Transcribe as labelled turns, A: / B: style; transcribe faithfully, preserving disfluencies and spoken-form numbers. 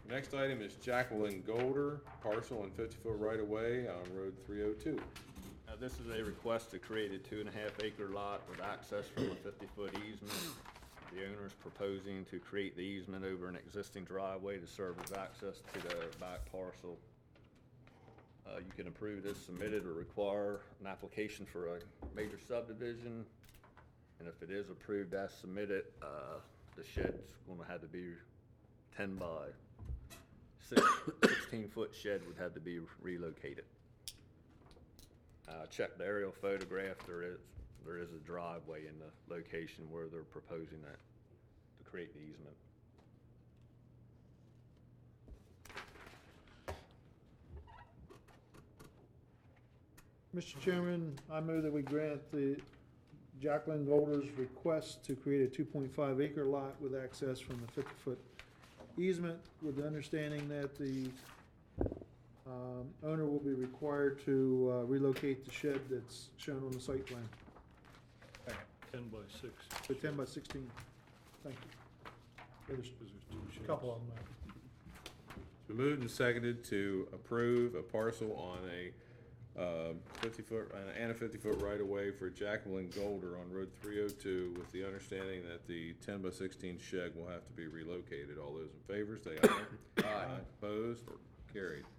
A: Next item is Jacqueline Golder, parcel and fifty-foot right-of-way on Road three oh two.
B: Uh, this is a request to create a two and a half acre lot with access from a fifty-foot easement. The owner is proposing to create the easement over an existing driveway to serve as access to the back parcel. Uh, you can approve this, submit it, or require an application for a major subdivision. And if it is approved as submitted, uh, the shed's gonna have to be ten by sixteen foot shed would have to be relocated. Uh, check the aerial photograph, there is, there is a driveway in the location where they're proposing that, to create the easement.
C: Mister Chairman, I move that we grant the Jacqueline Golder's request to create a two point five acre lot with access from the fifty-foot easement, with the understanding that the um, owner will be required to uh, relocate the shed that's shown on the site plan.
D: Ten by six.
C: So ten by sixteen. Thank you. There's
D: Because there's two
C: a
D: sheds.
C: couple of them there.
A: It's been moved and seconded to approve a parcel on a uh, fifty-foot, and a fifty-foot right-of-way for Jacqueline Golder on Road three oh two, with the understanding that the ten by sixteen shed will have to be relocated. All those in favor, say aye. Aye. Opposed? Carried.